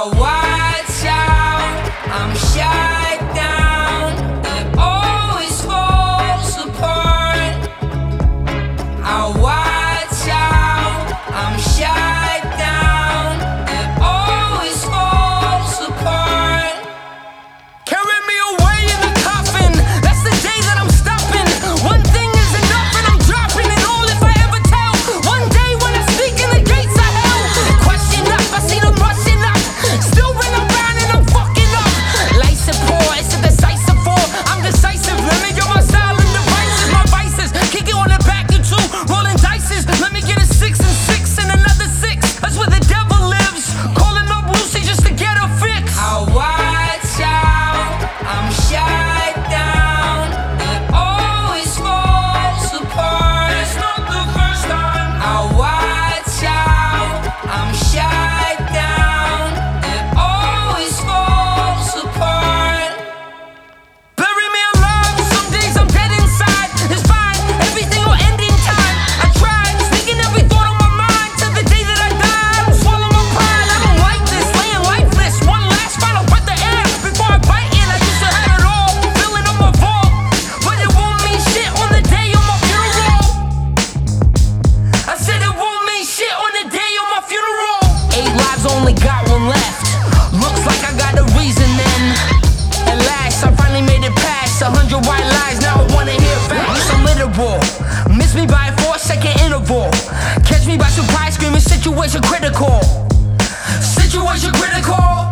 watch out, I'm shut down. It always falls apart. I watch out, I'm shut down. It always falls apart. Carry me away in the coffin. That's the day that I'm stopping. One thing is enough and I'm dropping it all if I ever tell. One day when I speak in the gates of hell, question up, I see them rushing up. Still when I'm around and I'm fucking up. Lights are poor, it's a decisive fall. I'm decisive, let me get my silent devices. My vices, kick it on the back of two. Rolling dices, let me get a 6 and 6 and another 6. That's where the devil lives. Calling up Lucy just to get her fix. I watch out, I'm shut down. It always falls apart. It's not the first time. I watch out, I'm shut down. It always falls apart. Bury me alive, some days I'm dead inside. It's fine, everything will end in time. I tried, sneaking every thought on my mind till the day that I die. I don't swallow my pride, I don't like this, laying lifeless. One last final breath of air before I bite in. I used to have it all, filling up my vault, but it won't mean shit on the day of my funeral. I said it won't mean shit on the day of my funeral. 8 lives, only got 1 left. Looks like I got a reason then. At last, I finally made it past 100 white lies. Now I wanna hear facts. I'm literal. Miss me by a 4-second interval. Catch me by surprise, screaming situation critical. Situation critical.